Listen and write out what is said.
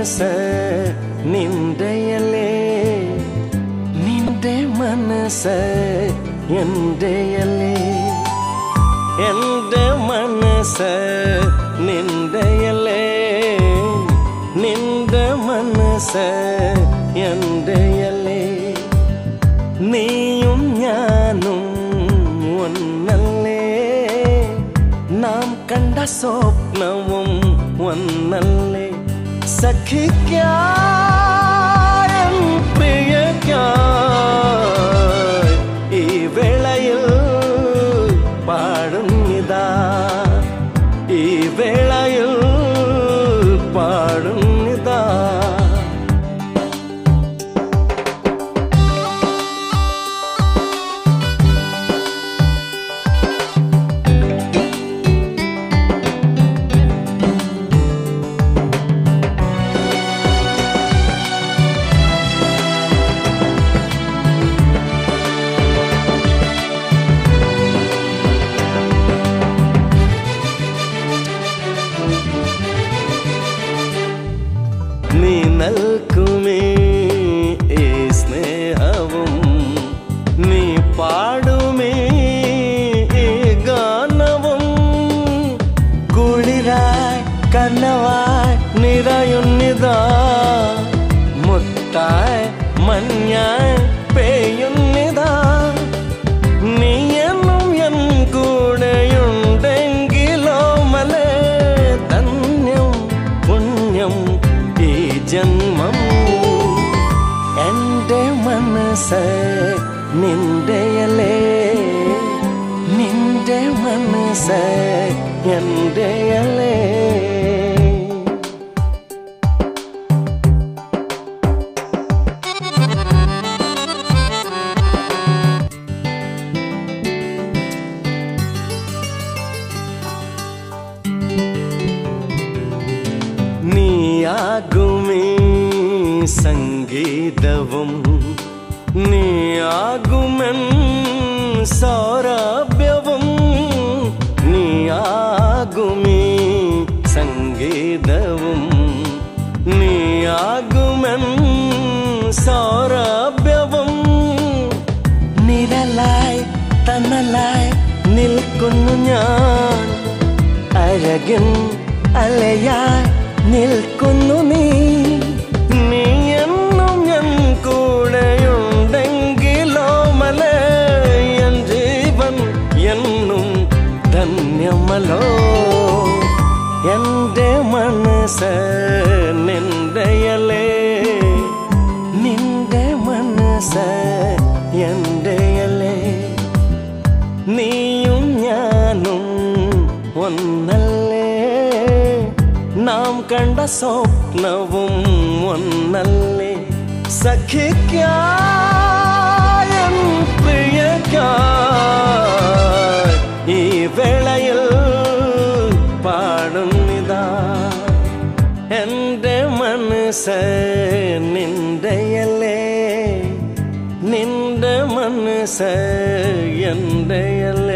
മനസ്സ് നിന്റെയല്ലേ നിന്റെ മനസ്സ് എന്റെയല്ലേ എന്റെ മനസ്സ് നിന്റെയല്ലേ നിന്റെ മനസ്സ് എന്റെയല്ലേ നീയും ഞാനും ഒന്നല്ലേ നാം കണ്ട സ്വപ്നവും ഒന്നല്ലേ സഖിക്കാൻ പ്രിയക്കായി ഈ വേളയിൽ പാടുന്നിതാ ഈ വേളയിൽ പാടുന്നിതാ നീ നൽകുമേ ഈ സ്നേഹവും നീ പാടുമേ ഈ ഗാനവും കുളിരായി കനവായി നിറയുന്നിതാ മുത്തായി മഞ്ഞായി പെയ്യുന്നിതാ നീ എന്നും എൻ കൂടെയുണ്ടെങ്കിലോ മലേ ധന്യം പുണ്യം ജന്മം എന്റെ മനസ്സ് നിന്റെയല്ലേ നിന്റെ മനസ്സ് എന്റെയല്ലേ നീയാകുമേ സംഗീതവും നീയാകുമെൻ സൗരഭ്യവും നീയാകുമേ സംഗീതവും നീയാകുമെൻ സൗരഭ്യവും നിഴലായി തണലായി നിൽക്കുന്നു ഞാൻ അഴകിൻ അലയായി നിൽക്കുന്നു നീ നീ എന്നും എൻ കൂടെയുണ്ടെങ്കിലോ മലേ എൻ ജീവൻ എന്നും ധന്യമല്ലോ എന്റെ മനസ്സ് നിന്റെയല്ലേ നിന്റെ മനസ്സ് എന്റെയല്ലേ നീയും ഞാനും ഒന്നല്ലേ നാം കണ്ട സ്വപ്നവും ഒന്നല്ലേ സഖിക്കാൻ പ്രിയക്കായി ഈ വേളയിൽ പാടുന്നിതാ എന്റെ മനസ്സ് നിന്റെയല്ലേ നിന്റെ മനസ്സ് എന്റെയല്ലേ